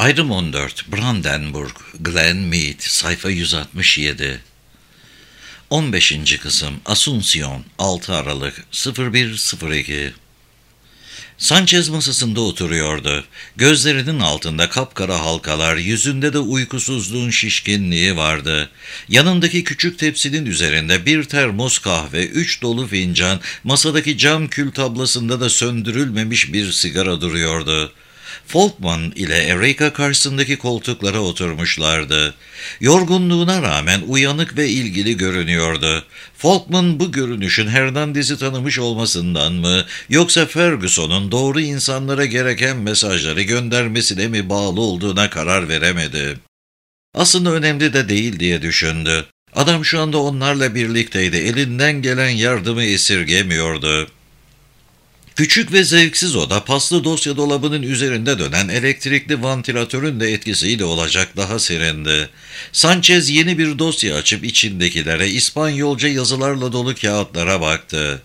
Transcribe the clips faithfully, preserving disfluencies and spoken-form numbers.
Ayrım on dört, Brandenburg, Glen Mead, sayfa yüz altmış yedi. on beşinci kısım, Asunción, altı Aralık, sıfır bir sıfır iki. Sanchez masasında oturuyordu. Gözlerinin altında kapkara halkalar, yüzünde de uykusuzluğun şişkinliği vardı. Yanındaki küçük tepsinin üzerinde bir termos kahve, üç dolu fincan, masadaki cam kül tablasında da söndürülmemiş bir sigara duruyordu. Folkman ile Erika karşısındaki koltuklara oturmuşlardı. Yorgunluğuna rağmen uyanık ve ilgili görünüyordu. Folkman bu görünüşün Hernandez'i tanımış olmasından mı, yoksa Ferguson'un doğru insanlara gereken mesajları göndermesine mi bağlı olduğuna karar veremedi. Aslında önemli de değil diye düşündü. Adam şu anda onlarla birlikteydi, elinden gelen yardımı esirgemiyordu. Küçük ve zevksiz oda, paslı dosya dolabının üzerinde dönen elektrikli vantilatörün de etkisiyle olacak daha serindi. Sanchez yeni bir dosya açıp içindekilere, İspanyolca yazılarla dolu kağıtlara baktı.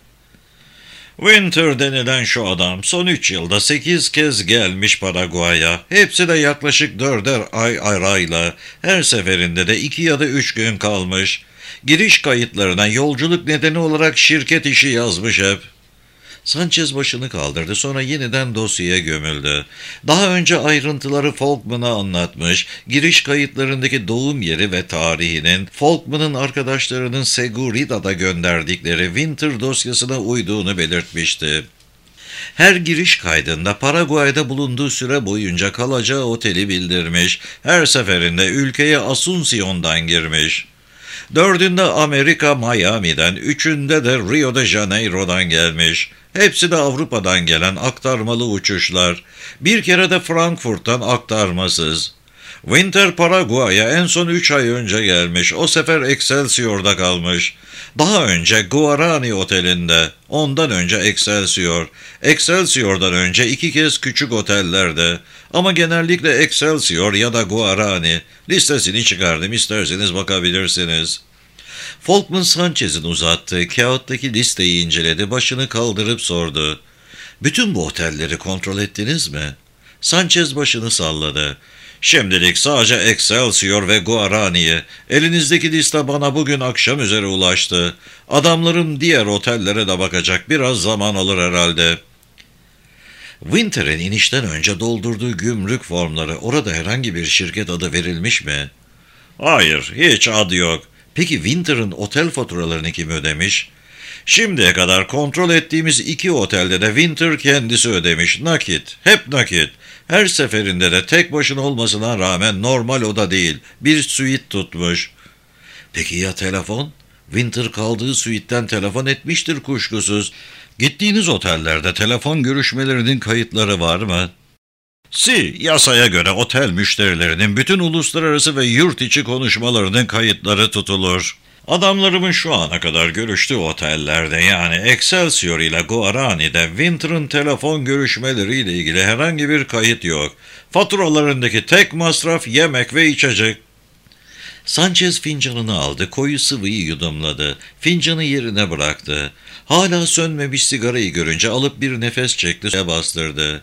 Winter denilen şu adam son üç yılda sekiz kez gelmiş Paraguay'a. Hepsi de yaklaşık dörder ay arayla. Her seferinde de iki ya da üç gün kalmış. Giriş kayıtlarına yolculuk nedeni olarak şirket işi yazmış hep. Sanchez başını kaldırdı, sonra yeniden dosyaya gömüldü. Daha önce ayrıntıları Folkman'a anlatmış, giriş kayıtlarındaki doğum yeri ve tarihinin Folkman'ın arkadaşlarının Seguridad'a gönderdikleri Winter dosyasına uyduğunu belirtmişti. Her giriş kaydında Paraguay'da bulunduğu süre boyunca kalacağı oteli bildirmiş, her seferinde ülkeye Asunción'dan girmiş. Dördünde Amerika Miami'den, üçünde de Rio de Janeiro'dan gelmiş. Hepsi de Avrupa'dan gelen aktarmalı uçuşlar. Bir kere de Frankfurt'tan aktarmasız. Winter Paraguay'a en son üç ay önce gelmiş. O sefer Excelsior'da kalmış. Daha önce Guarani Oteli'nde. Ondan önce Excelsior. Excelsior'dan önce iki kez küçük otellerde. Ama genellikle Excelsior ya da Guarani. Listesini çıkardım, isterseniz bakabilirsiniz. Folkman Sanchez'in uzattığı kağıttaki listeyi inceledi, başını kaldırıp sordu. Bütün bu otelleri kontrol ettiniz mi? Sanchez başını salladı. Şimdilik sadece Excelsior ve Guarani'yi. Elinizdeki liste bana bugün akşam üzere ulaştı. Adamlarım diğer otellere de bakacak, biraz zaman alır herhalde. Winter'in inişten önce doldurduğu gümrük formları, orada herhangi bir şirket adı verilmiş mi? Hayır, hiç adı yok. Peki Winter'ın otel faturalarını kim ödemiş? Şimdiye kadar kontrol ettiğimiz iki otelde de Winter kendisi ödemiş. Nakit, hep nakit. Her seferinde de tek başına olmasına rağmen normal oda değil, bir suite tutmuş. Peki ya telefon? Winter kaldığı suite'ten telefon etmiştir kuşkusuz. Gittiğiniz otellerde telefon görüşmelerinin kayıtları var mı? Si, yasaya göre otel müşterilerinin bütün uluslararası ve yurt içi konuşmalarının kayıtları tutulur. Adamlarımın şu ana kadar görüştüğü otellerde, yani Excelsior ile Guarani'de Winter'ın telefon görüşmeleriyle ilgili herhangi bir kayıt yok. Faturalarındaki tek masraf yemek ve içecek. Sanchez fincanını aldı, koyu sıvıyı yudumladı. Fincanı yerine bıraktı. Hala sönmemiş sigarayı görünce alıp bir nefes çekti, bastırdı.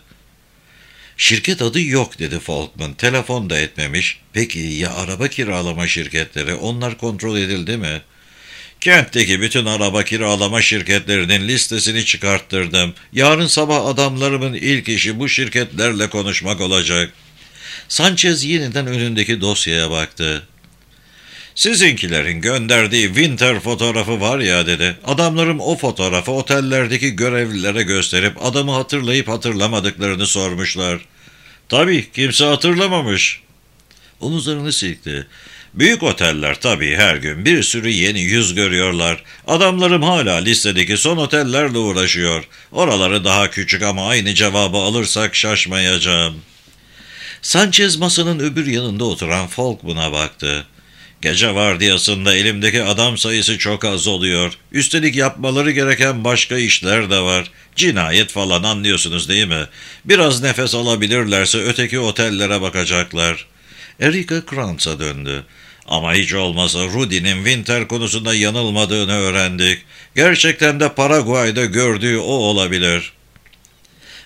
Şirket adı yok dedi Folkman. Telefon da etmemiş. Peki ya araba kiralama şirketleri? Onlar kontrol edildi mi? Kentteki bütün araba kiralama şirketlerinin listesini çıkarttırdım. Yarın sabah adamlarımın ilk işi bu şirketlerle konuşmak olacak. Sanchez yeniden önündeki dosyaya baktı. Sizinkilerin gönderdiği Winter fotoğrafı var ya dedi. Adamlarım o fotoğrafı otellerdeki görevlilere gösterip adamı hatırlayıp hatırlamadıklarını sormuşlar. Tabii kimse hatırlamamış. Omuzlarını silkti. Büyük oteller tabii her gün bir sürü yeni yüz görüyorlar. Adamlarım hala listedeki son otellerle uğraşıyor. Oraları daha küçük ama aynı cevabı alırsak şaşmayacağım. Sanchez masanın öbür yanında oturan Folkman'a baktı. Gece vardiyasında elimdeki adam sayısı çok az oluyor. Üstelik yapmaları gereken başka işler de var. Cinayet falan, anlıyorsunuz değil mi? Biraz nefes alabilirlerse öteki otellere bakacaklar. Erika Krantz'a döndü. Ama hiç olmazsa Rudy'nin Winter konusunda yanılmadığını öğrendik. Gerçekten de Paraguay'da gördüğü o olabilir.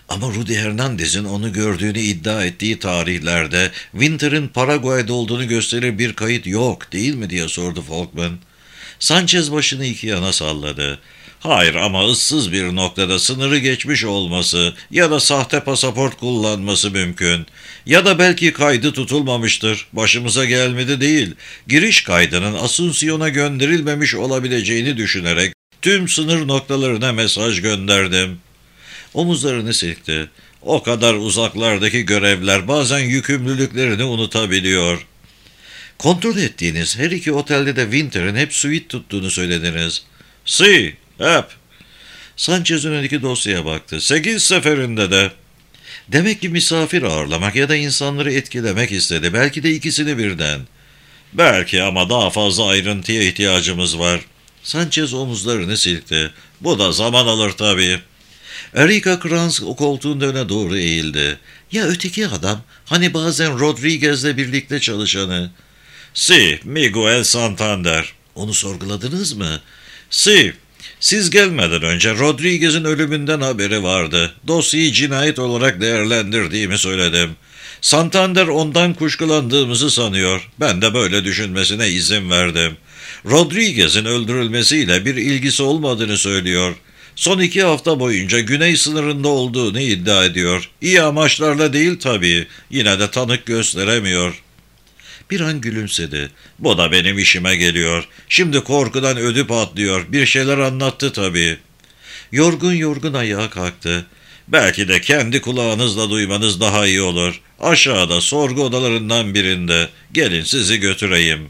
Ama Rudy Hernandez'in onu gördüğünü iddia ettiği tarihlerde Winter'ın Paraguay'da olduğunu gösterir bir kayıt yok değil mi diye sordu Falkman. Sanchez başını iki yana salladı. Hayır ama ıssız bir noktada sınırı geçmiş olması ya da sahte pasaport kullanması mümkün. Ya da belki kaydı tutulmamıştır. Başımıza gelmedi değil. Giriş kaydının Asunción'a gönderilmemiş olabileceğini düşünerek tüm sınır noktalarına mesaj gönderdim. Omuzlarını silkti. O kadar uzaklardaki görevler bazen yükümlülüklerini unutabiliyor. Kontrol ettiğiniz her iki otelde de Winter'ın hep suite tuttuğunu söylediniz. Si, hep. Sanchez önündeki dosyaya baktı. Sekiz seferinde de. Demek ki misafir ağırlamak ya da insanları etkilemek istedi. Belki de ikisini birden. Belki ama daha fazla ayrıntıya ihtiyacımız var. Sanchez omuzlarını silkti. Bu da zaman alır tabii. Erika Kranz o koltuğun öne doğru eğildi. Ya öteki adam? Hani bazen Rodriguez'le birlikte çalışanı? Si, Miguel Santander. Onu sorguladınız mı? Si. Siz gelmeden önce Rodriguez'in ölümünden haberi vardı. Dosyayı cinayet olarak değerlendirdiğimi söyledim. Santander ondan kuşkulandığımızı sanıyor. Ben de böyle düşünmesine izin verdim. Rodriguez'in öldürülmesiyle bir ilgisi olmadığını söylüyor. Son iki hafta boyunca güney sınırında olduğunu iddia ediyor. İyi amaçlarla değil tabii. Yine de tanık gösteremiyor. Bir an gülümsedi. Bu da benim işime geliyor. Şimdi korkudan ödü patlıyor. Bir şeyler anlattı tabii. Yorgun yorgun ayağa kalktı. Belki de kendi kulağınızla duymanız daha iyi olur. Aşağıda sorgu odalarından birinde. Gelin sizi götüreyim.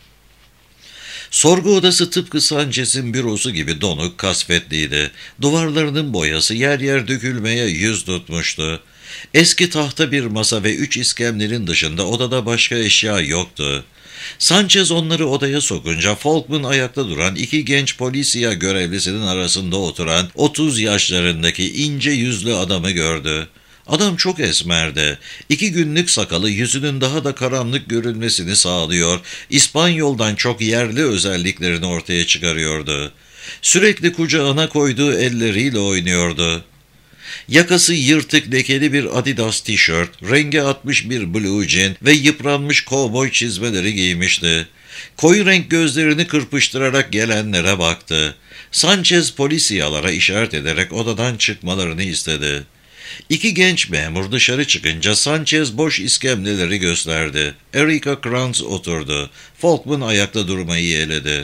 Sorgu odası tıpkı Sanchez'in bürosu gibi donuk, kasvetliydi. Duvarlarının boyası yer yer dökülmeye yüz tutmuştu. Eski tahta bir masa ve üç iskemlerin dışında odada başka eşya yoktu. Sanchez onları odaya sokunca Falkman ayakta duran iki genç polisiye görevlisinin arasında oturan otuz yaşlarındaki ince yüzlü adamı gördü. Adam çok esmerdi. İki günlük sakalı yüzünün daha da karanlık görünmesini sağlıyor, İspanyoldan çok yerli özelliklerini ortaya çıkarıyordu. Sürekli kucağına koyduğu elleriyle oynuyordu. Yakası yırtık lekeli bir Adidas tişört, rengi atmış bir blue jean ve yıpranmış kovboy çizmeleri giymişti. Koyu renk gözlerini kırpıştırarak gelenlere baktı. Sanchez polisiyalara işaret ederek odadan çıkmalarını istedi. İki genç memur dışarı çıkınca Sanchez boş iskemleleri gösterdi. Erika Kranz oturdu. Falkman ayakta durmayı yeğledi.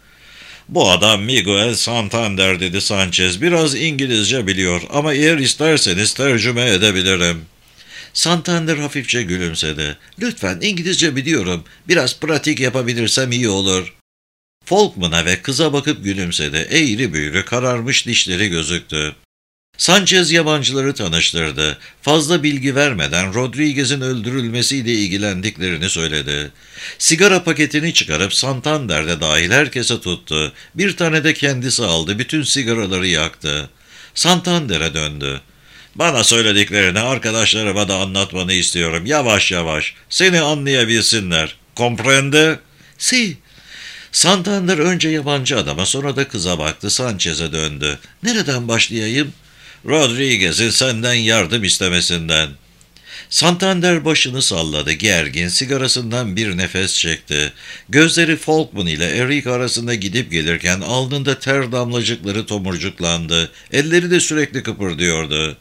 Bu adam Miguel Santander dedi Sanchez. Biraz İngilizce biliyor ama eğer isterseniz tercüme edebilirim. Santander hafifçe gülümsedi. Lütfen İngilizce biliyorum. Biraz pratik yapabilirsem iyi olur. Falkman'a ve kıza bakıp gülümsedi. Eğri büğrü kararmış dişleri gözüktü. Sanchez yabancıları tanıştırdı. Fazla bilgi vermeden Rodriguez'in öldürülmesiyle ilgilendiklerini söyledi. Sigara paketini çıkarıp Santander de dahil herkese tuttu. Bir tane de kendisi aldı, bütün sigaraları yaktı. Santander'e döndü. Bana söylediklerini arkadaşlarıma da anlatmanı istiyorum. Yavaş yavaş. Seni anlayabilsinler. Comprende? Si. Santander önce yabancı adama sonra da kıza baktı. Sanchez'e döndü. Nereden başlayayım? Rodriguez'in senden yardım istemesinden. Santander başını salladı, gergin, sigarasından bir nefes çekti. Gözleri Falkman ile Eric arasında gidip gelirken alnında ter damlacıkları tomurcuklandı. Elleri de sürekli kıpırdıyordu.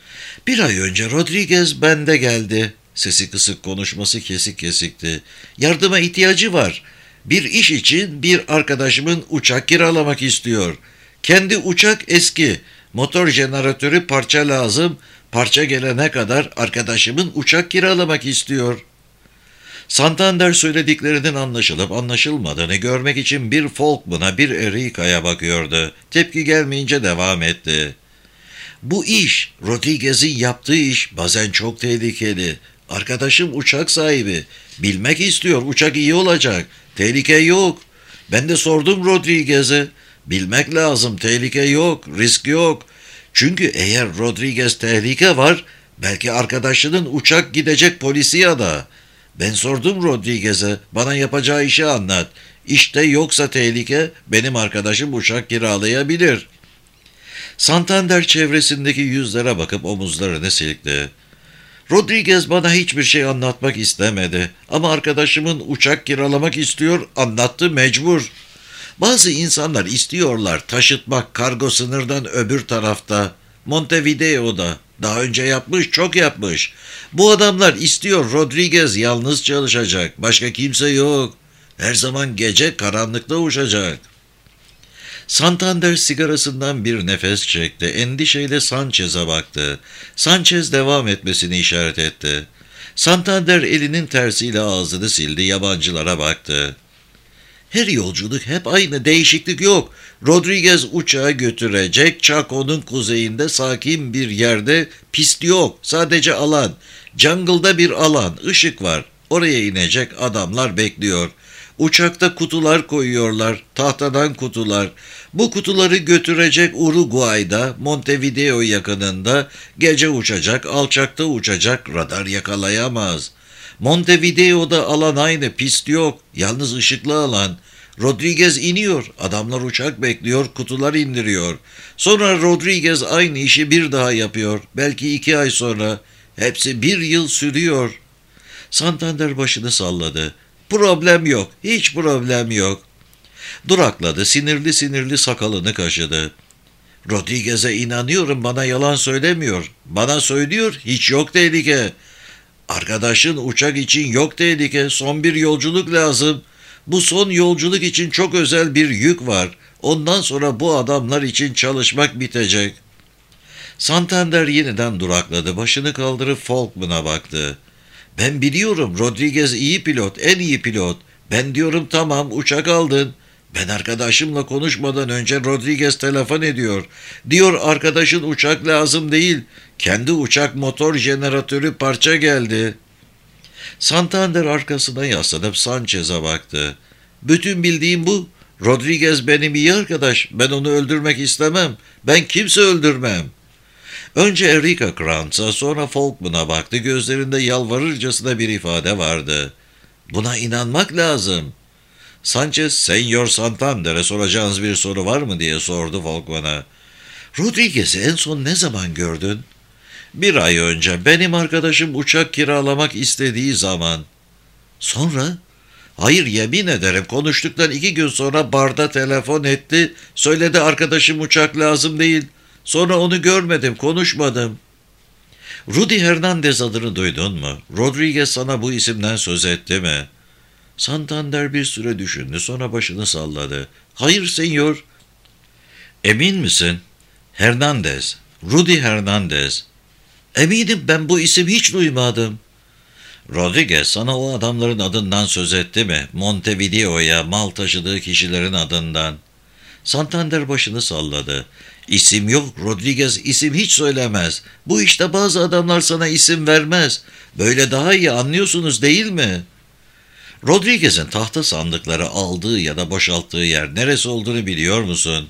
Bir ay önce Rodriguez bende geldi. Sesi kısık, konuşması kesik kesikti. Yardıma ihtiyacı var. Bir iş için bir arkadaşımın uçak kiralamak istiyor. Kendi uçak eski. Motor jeneratörü parça lazım. Parça gelene kadar arkadaşımın uçak kiralamak istiyor. Santander söylediklerinin anlaşılıp anlaşılmadığını görmek için bir Falkman'a bir Erica'ya bakıyordu. Tepki gelmeyince devam etti. Bu iş, Rodriguez'in yaptığı iş bazen çok tehlikeli. Arkadaşım uçak sahibi. Bilmek istiyor, uçak iyi olacak. Tehlike yok. Ben de sordum Rodriguez'e. Bilmek lazım, tehlike yok, risk yok. Çünkü eğer Rodriguez tehlike var, belki arkadaşının uçak gidecek Polisiyada. Ben sordum Rodriguez'e, bana yapacağı işi anlat. İşte yoksa tehlike, benim arkadaşım uçak kiralayabilir. Santander çevresindeki yüzlere bakıp omuzlarını silkti. Rodriguez bana hiçbir şey anlatmak istemedi. Ama arkadaşımın uçak kiralamak istiyor, anlattı mecbur. Bazı insanlar istiyorlar taşıtmak kargo sınırdan öbür tarafta. Montevideo'da. Daha önce yapmış, çok yapmış. Bu adamlar istiyor Rodriguez yalnız çalışacak. Başka kimse yok. Her zaman gece karanlıkta uçacak. Santander sigarasından bir nefes çekti. Endişeyle Sanchez'e baktı. Sanchez devam etmesini işaret etti. Santander elinin tersiyle ağzını sildi, yabancılara baktı. Her yolculuk hep aynı, değişiklik yok. Rodriguez uçağı götürecek, Chaco'nun kuzeyinde sakin bir yerde, pist yok, sadece alan. Jungle'da bir alan, ışık var. Oraya inecek, adamlar bekliyor. Uçakta kutular koyuyorlar, tahtadan kutular. Bu kutuları götürecek Uruguay'da, Montevideo yakınında, gece uçacak, alçakta uçacak, radar yakalayamaz. Montevideo'da alan aynı, pist yok, yalnız ışıklı alan. Rodriguez iniyor, adamlar uçak bekliyor, kutular indiriyor. Sonra Rodriguez aynı işi bir daha yapıyor, belki iki ay sonra. Hepsi bir yıl sürüyor. Santander başını salladı. Problem yok, hiç problem yok. Durakladı, sinirli sinirli sakalını kaşıdı. Rodriguez'e inanıyorum, bana yalan söylemiyor. Bana söylüyor, hiç yok tehlike. Arkadaşın uçak için yok tehlike, son bir yolculuk lazım. Bu son yolculuk için çok özel bir yük var. Ondan sonra bu adamlar için çalışmak bitecek. Santander yeniden durakladı, başını kaldırıp Falkman'a baktı. Ben biliyorum, Rodriguez iyi pilot, en iyi pilot. Ben diyorum tamam, uçak aldın. Ben arkadaşımla konuşmadan önce Rodriguez telefon ediyor. Diyor arkadaşın uçak lazım değil. Kendi uçak motor jeneratörü parça geldi. Santander arkasına yaslanıp Sanchez'e baktı. Bütün bildiğim bu. Rodriguez benim iyi arkadaş. Ben onu öldürmek istemem. Ben kimse öldürmem. Önce Erika Krantz'a, sonra Falkman'a baktı. Gözlerinde yalvarırcasına bir ifade vardı. Buna inanmak lazım. Sanchez, Senyor Santander'e soracağınız bir soru var mı diye sordu Falkman'a. Rodriguez'i en son ne zaman gördün? Bir ay önce, benim arkadaşım uçak kiralamak istediği zaman. Sonra? Hayır, yemin ederim, konuştuktan iki gün sonra barda telefon etti. Söyledi arkadaşım uçak lazım değil. Sonra onu görmedim, konuşmadım. Rudy Hernandez adını duydun mu? Rodriguez sana bu isimden söz etti mi? Santander bir süre düşündü, sonra başını salladı. Hayır senyor. Emin misin? Hernandez. Rudy Hernandez. Eminim, ben bu isim hiç duymadım. Rodriguez sana o adamların adından söz etti mi? Montevideo'ya mal taşıdığı kişilerin adından. Santander başını salladı. İsim yok, Rodriguez isim hiç söylemez. Bu işte bazı adamlar sana isim vermez. Böyle daha iyi, anlıyorsunuz değil mi? Rodriguez'in tahta sandıkları aldığı ya da boşalttığı yer neresi olduğunu biliyor musun?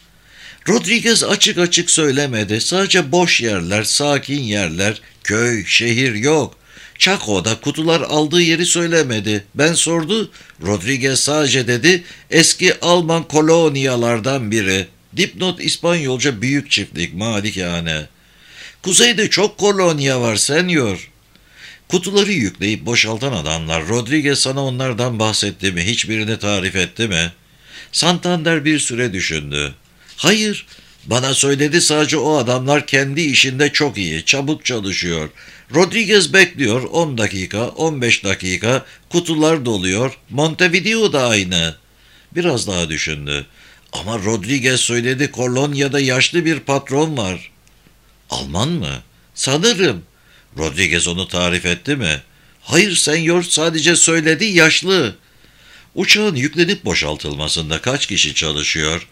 Rodriguez açık açık söylemedi. Sadece boş yerler, sakin yerler, köy, şehir yok. Chaco'da kutular aldığı yeri söylemedi. Ben sordu, Rodriguez sadece dedi, eski Alman kolonyalardan biri. Dipnot İspanyolca büyük çiftlik, malikane. Kuzeyde çok kolonya var senyor. Kutuları yükleyip boşaltan adamlar, Rodriguez sana onlardan bahsetti mi, hiçbirini tarif etti mi? Santander bir süre düşündü. Hayır, bana söyledi sadece o adamlar kendi işinde çok iyi, çabuk çalışıyor. Rodriguez bekliyor, on dakika, on beş dakika, kutular doluyor, Montevideo da aynı. Biraz daha düşündü. Ama Rodriguez söyledi, Kolonya'da yaşlı bir patron var. Alman mı? Sanırım. Rodriguez onu tarif etti mi? Hayır senyor, sadece söyledi, yaşlı. Uçağın yüklenip boşaltılmasında kaç kişi çalışıyor?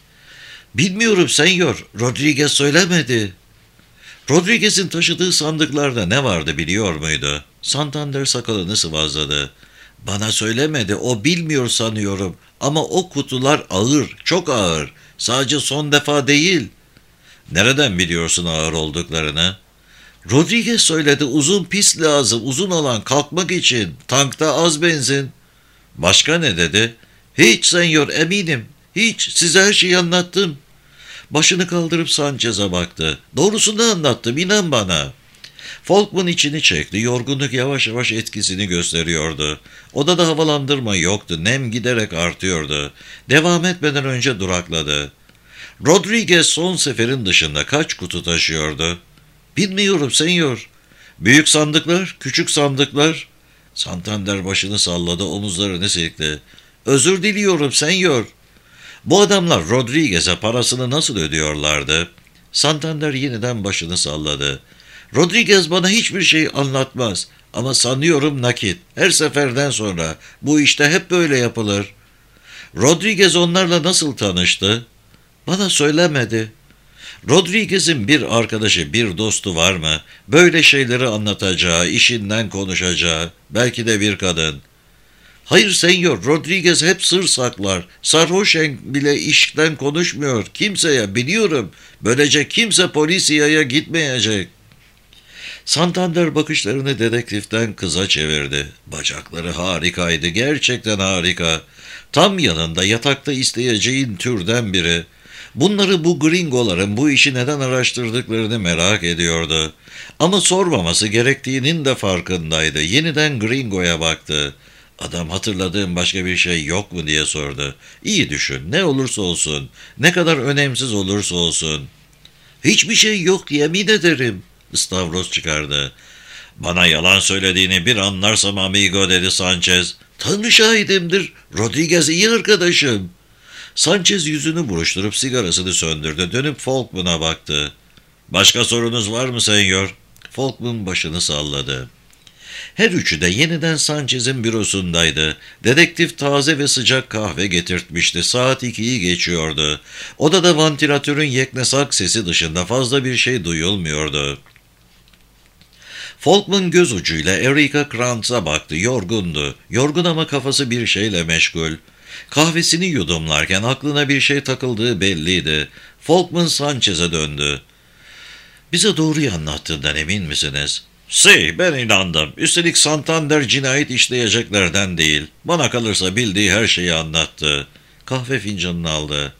Bilmiyorum senyor, Rodriguez söylemedi. Rodriguez'in taşıdığı sandıklarda ne vardı biliyor muydu? Santander sakalını sıvazladı. Bana söylemedi, o bilmiyor sanıyorum. Ama o kutular ağır, çok ağır. Sadece son defa değil. Nereden biliyorsun ağır olduklarını? Rodriguez söyledi, uzun pist lazım, uzun alan kalkmak için. Tankta az benzin. Başka ne dedi? Hiç senyor, eminim. Hiç, size her şeyi anlattım. Başını kaldırıp Sanchez'e baktı. Doğrusunu anlattım, inan bana. Folkman içini çekti. Yorgunluk yavaş yavaş etkisini gösteriyordu. Odada havalandırma yoktu. Nem giderek artıyordu. Devam etmeden önce durakladı. Rodriguez son seferin dışında kaç kutu taşıyordu? Bilmiyorum senyor. Büyük sandıklar, küçük sandıklar. Santander başını salladı, omuzlarını silkti. Özür diliyorum senyor. Bu adamlar Rodriguez'e parasını nasıl ödüyorlardı? Santander yeniden başını salladı. Rodriguez bana hiçbir şey anlatmaz ama sanıyorum nakit. Her seferden sonra bu işte hep böyle yapılır. Rodriguez onlarla nasıl tanıştı? Bana söylemedi. Rodriguez'in bir arkadaşı, bir dostu var mı? Böyle şeyleri anlatacağı, işinden konuşacağı, belki de bir kadın. Hayır senyor, Rodriguez hep sır saklar. Sarhoşen bile işten konuşmuyor. Kimseye, biliyorum. Böylece kimse polisiyaya gitmeyecek. Santander bakışlarını dedektiften kıza çevirdi. Bacakları harikaydı, gerçekten harika. Tam yanında yatakta isteyeceğin türden biri. Bunları bu gringoların bu işi neden araştırdıklarını merak ediyordu. Ama sormaması gerektiğinin de farkındaydı. Yeniden gringoya baktı. Adam hatırladığım başka bir şey yok mu diye sordu. İyi düşün, ne olursa olsun, ne kadar önemsiz olursa olsun. Hiçbir şey yok, yemin ederim. Stavros çıkardı. Bana yalan söylediğini bir anlarsam amigo dedi Sanchez. Tanrı şahidimdir, Rodriguez iyi arkadaşım. Sanchez yüzünü buruşturup sigarasını söndürdü. Dönüp Folkman'a baktı. Başka sorunuz var mı senyor? Folkman başını salladı. Her üçü de yeniden Sanchez'in bürosundaydı. Dedektif taze ve sıcak kahve getirtmişti. Saat ikiyi geçiyordu. Odada vantilatörün yeknesak sesi dışında fazla bir şey duyulmuyordu. Folkman göz ucuyla Erika Krantz'a baktı. Yorgundu. Yorgun ama kafası bir şeyle meşgul. Kahvesini yudumlarken aklına bir şey takıldığı belliydi. Folkman Sanchez'e döndü. Bize doğruyu anlattığından emin misiniz? Si, ben inandım. Üstelik Santander cinayet işleyeceklerden değil. Bana kalırsa bildiği her şeyi anlattı. Kahve fincanını aldı.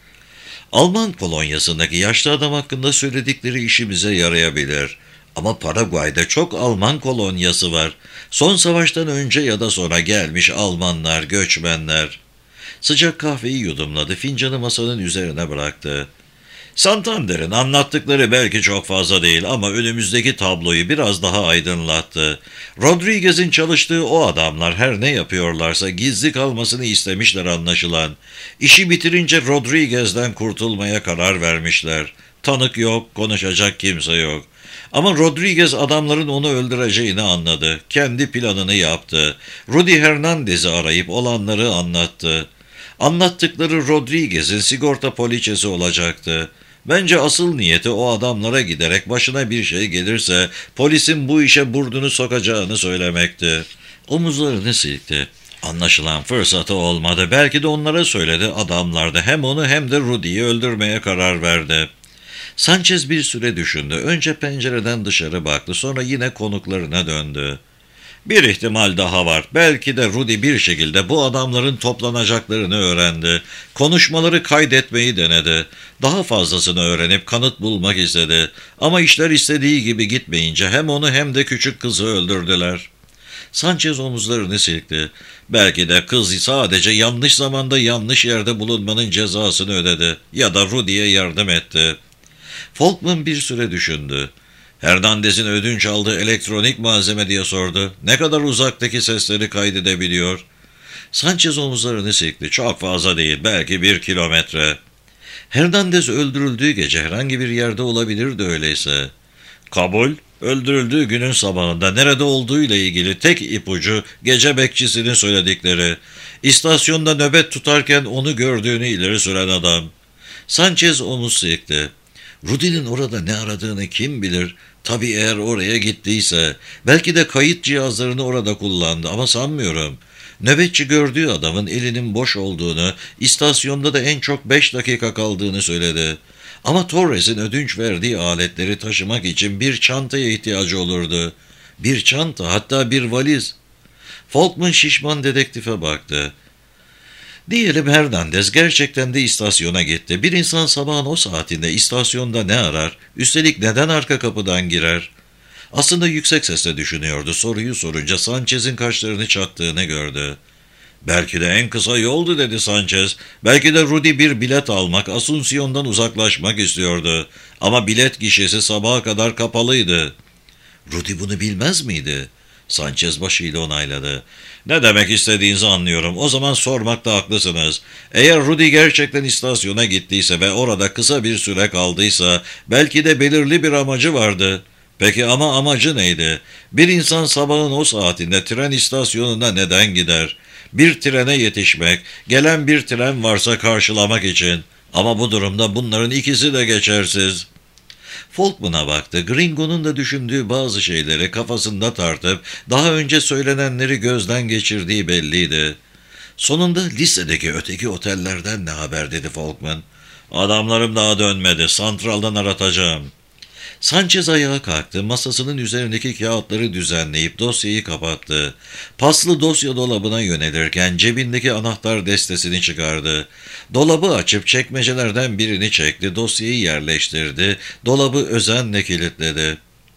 Alman kolonyasındaki yaşlı adam hakkında söyledikleri işimize yarayabilir. Ama Paraguay'da çok Alman kolonyası var. Son savaştan önce ya da sonra gelmiş Almanlar, göçmenler. Sıcak kahveyi yudumladı, fincanı masanın üzerine bıraktı. Santander'in anlattıkları belki çok fazla değil ama önümüzdeki tabloyu biraz daha aydınlattı. Rodriguez'in çalıştığı o adamlar her ne yapıyorlarsa gizli kalmasını istemişler anlaşılan. İşi bitirince Rodriguez'den kurtulmaya karar vermişler. Tanık yok, konuşacak kimse yok. Ama Rodriguez adamların onu öldüreceğini anladı. Kendi planını yaptı. Rudy Hernandez'i arayıp olanları anlattı. Anlattıkları Rodriguez'in sigorta poliçesi olacaktı. Bence asıl niyeti o adamlara giderek başına bir şey gelirse polisin bu işe burnunu sokacağını söylemekti. Omuzlarını silkti. Anlaşılan fırsatı olmadı. Belki de onlara söyledi. Adamlar da hem onu hem de Rudy'yi öldürmeye karar verdi. Sanchez bir süre düşündü. Önce pencereden dışarı baktı. Sonra yine konuklarına döndü. Bir ihtimal daha var. Belki de Rudy bir şekilde bu adamların toplanacaklarını öğrendi. Konuşmaları kaydetmeyi denedi. Daha fazlasını öğrenip kanıt bulmak istedi. Ama işler istediği gibi gitmeyince hem onu hem de küçük kızı öldürdüler. Sanchez omuzlarını silkti. Belki de kız sadece yanlış zamanda yanlış yerde bulunmanın cezasını ödedi. Ya da Rudy'ye yardım etti. Folkman bir süre düşündü. Hernandez'in ödünç aldığı elektronik malzeme diye sordu. Ne kadar uzaktaki sesleri kaydedebiliyor? Sanchez omuzlarını silkti. Çok fazla değil, belki bir kilometre. Hernandez öldürüldüğü gece herhangi bir yerde olabilirdi öyleyse. Kabul, öldürüldüğü günün sabahında nerede olduğuyla ilgili tek ipucu gece bekçisinin söyledikleri. İstasyonda nöbet tutarken onu gördüğünü ileri süren adam. Sanchez omuz silkti. Rudy'nin orada ne aradığını kim bilir? Tabii eğer oraya gittiyse. Belki de kayıt cihazlarını orada kullandı ama sanmıyorum. Nöbetçi gördüğü adamın elinin boş olduğunu, istasyonda da en çok beş dakika kaldığını söyledi. Ama Torres'in ödünç verdiği aletleri taşımak için bir çantaya ihtiyacı olurdu. Bir çanta, hatta bir valiz. Folkman şişman dedektife baktı. Diyelim Hernandez gerçekten de istasyona gitti. Bir insan sabahın o saatinde istasyonda ne arar? Üstelik neden arka kapıdan girer? Aslında yüksek sesle düşünüyordu. Soruyu sorunca Sanchez'in kaşlarını çattığını gördü. Belki de en kısa yoldu dedi Sanchez. Belki de Rudy bir bilet almak, Asunción'dan uzaklaşmak istiyordu. Ama bilet gişesi sabaha kadar kapalıydı. Rudy bunu bilmez miydi? Sanchez başıyla onayladı. Ne demek istediğinizi anlıyorum. O zaman sormakta haklısınız. Eğer Rudy gerçekten istasyona gittiyse ve orada kısa bir süre kaldıysa belki de belirli bir amacı vardı. Peki ama amacı neydi? Bir insan sabahın o saatinde tren istasyonuna neden gider? Bir trene yetişmek, gelen bir tren varsa karşılamak için. Ama bu durumda bunların ikisi de geçersiz. Folkman'a baktı. Gringo'nun da düşündüğü bazı şeyleri kafasında tartıp daha önce söylenenleri gözden geçirdiği belliydi. Sonunda lisedeki öteki otellerden ne haber dedi Folkman. Adamlarım daha dönmedi. Santraldan aratacağım. Sanchez ayağa kalktı, masasının üzerindeki kağıtları düzenleyip dosyayı kapattı. Paslı dosya dolabına yönelirken cebindeki anahtar destesini çıkardı. Dolabı açıp çekmecelerden birini çekti, dosyayı yerleştirdi, dolabı özenle kilitledi.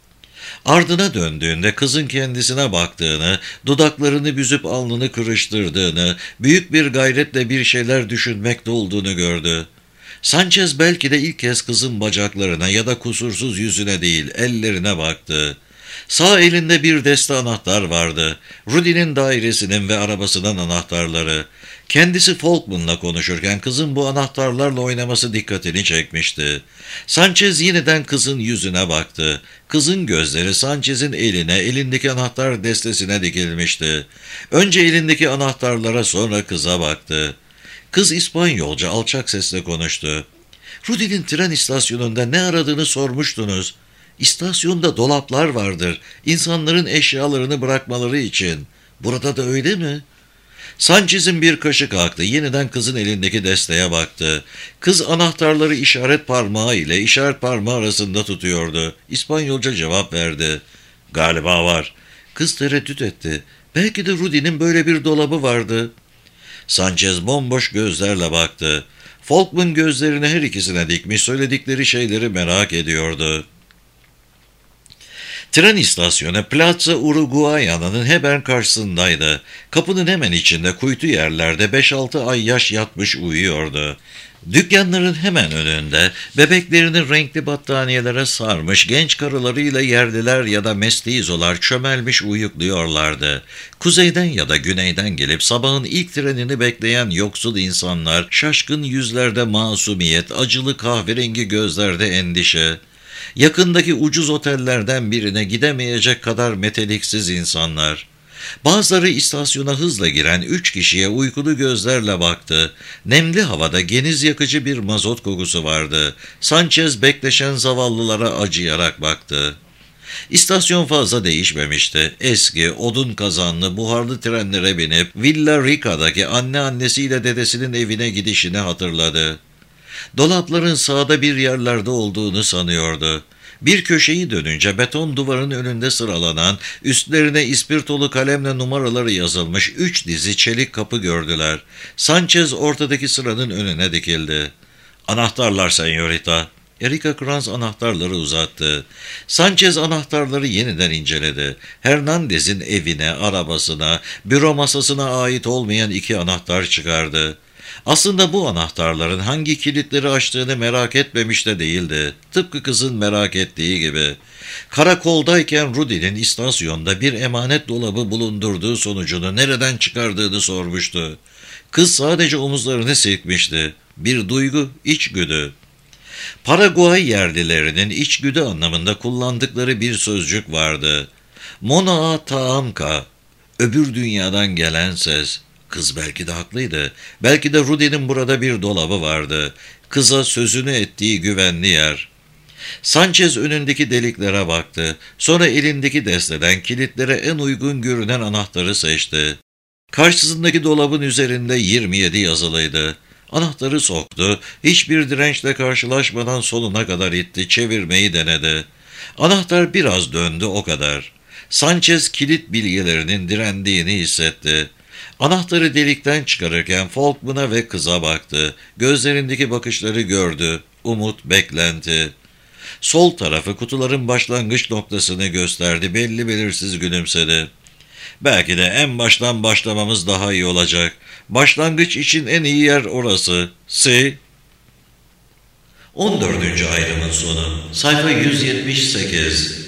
Ardına döndüğünde kızın kendisine baktığını, dudaklarını büzüp alnını kırıştırdığını, büyük bir gayretle bir şeyler düşünmekte olduğunu gördü. Sanchez belki de ilk kez kızın bacaklarına ya da kusursuz yüzüne değil, ellerine baktı. Sağ elinde bir deste anahtar vardı. Rudy'nin dairesinin ve arabasının anahtarları. Kendisi Folkman'la konuşurken kızın bu anahtarlarla oynaması dikkatini çekmişti. Sanchez yeniden kızın yüzüne baktı. Kızın gözleri Sanchez'in eline, elindeki anahtar destesine dikilmişti. Önce elindeki anahtarlara, sonra kıza baktı. Kız İspanyolca alçak sesle konuştu. Rudy'nin tren istasyonunda ne aradığını sormuştunuz. İstasyonda dolaplar vardır. İnsanların eşyalarını bırakmaları için. Burada da öyle mi? Sanchez'in bir kaşı kalktı. Yeniden kızın elindeki desteğe baktı. Kız anahtarları işaret parmağı ile işaret parmağı arasında tutuyordu. İspanyolca cevap verdi. Galiba var. Kız tereddüt etti. Belki de Rudy'nin böyle bir dolabı vardı. Sanchez bomboş gözlerle baktı. Folkman gözlerini her ikisine dikmiş, söyledikleri şeyleri merak ediyordu. Tren istasyonu Plaza Uruguaya'nın hemen karşısındaydı. Kapının hemen içinde kuytu yerlerde beş altı ay yaş yatmış uyuyordu. Dükkanların hemen önünde bebeklerini renkli battaniyelere sarmış genç karılarıyla yerliler ya da mestizolar çömelmiş uyukluyorlardı. Kuzeyden ya da güneyden gelip sabahın ilk trenini bekleyen yoksul insanlar, şaşkın yüzlerde masumiyet, acılı kahverengi gözlerde endişe. Yakındaki ucuz otellerden birine gidemeyecek kadar meteliksiz insanlar. Bazıları istasyona hızla giren üç kişiye uykulu gözlerle baktı. Nemli havada geniz yakıcı bir mazot kokusu vardı. Sanchez bekleşen zavallılara acıyarak baktı. İstasyon fazla değişmemişti. Eski, odun kazanlı, buharlı trenlere binip Villa Rica'daki anneannesiyle dedesinin evine gidişini hatırladı. Dolapların sağda bir yerlerde olduğunu sanıyordu. Bir köşeyi dönünce beton duvarın önünde sıralanan, üstlerine ispirtolu kalemle numaraları yazılmış üç dizi çelik kapı gördüler. Sanchez ortadaki sıranın önüne dikildi. "Anahtarlar senyorita." Erika Kranz anahtarları uzattı. Sanchez anahtarları yeniden inceledi. Hernandez'in evine, arabasına, büro masasına ait olmayan iki anahtar çıkardı. Aslında bu anahtarların hangi kilitleri açtığını merak etmemiş de değildi. Tıpkı kızın merak ettiği gibi. Karakoldayken Rudy'nin istasyonda bir emanet dolabı bulundurduğu sonucunu nereden çıkardığını sormuştu. Kız sadece omuzlarını silkmişti. Bir duygu, içgüdü. Paraguay yerlilerinin içgüdü anlamında kullandıkları bir sözcük vardı. Mona taamka, öbür dünyadan gelen ses. Kız belki de haklıydı. Belki de Rudy'nin burada bir dolabı vardı. Kıza sözünü ettiği güvenli yer. Sanchez önündeki deliklere baktı. Sonra elindeki desteden kilitlere en uygun görünen anahtarı seçti. Karşısındaki dolabın üzerinde yirmi yedi yazılıydı. Anahtarı soktu. Hiçbir dirençle karşılaşmadan sonuna kadar itti. Çevirmeyi denedi. Anahtar biraz döndü, o kadar. Sanchez kilit bilgelerinin direndiğini hissetti. Anahtarı delikten çıkarırken Folkman'a ve kıza baktı. Gözlerindeki bakışları gördü. Umut, beklenti. Sol tarafı kutuların başlangıç noktasını gösterdi. Belli belirsiz gülümsedi. Belki de en baştan başlamamız daha iyi olacak. Başlangıç için en iyi yer orası. Si. on dördüncü ayrımın sonu. Sayfa yüz yetmiş sekiz.